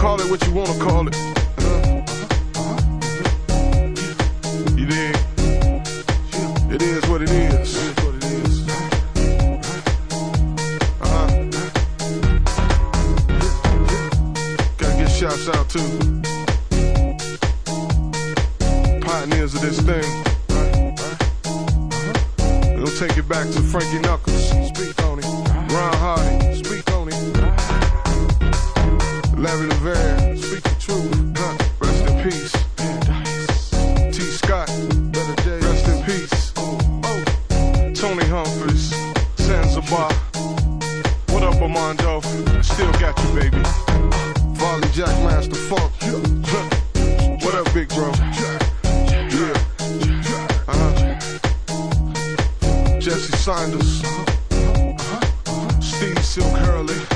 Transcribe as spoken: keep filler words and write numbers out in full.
Call it what you wanna call it. You dig? It is what it is. Uh-huh. Gotta get shouts out to pioneers of this thing. We'll take it back to Frankie Knuckles. Speak on it. Ron Hardy. Speak on it. Larry LeVere. Speak the truth. Huh. Rest in peace. T. Scott. Rest in peace. Tony Humphries. Zanzibar. What up, Armando? Still got you, baby. Volley Jack Master Funk. What up, big bro? Yeah. Uh-huh. Jesse Saunders. Steve Silk Hurley.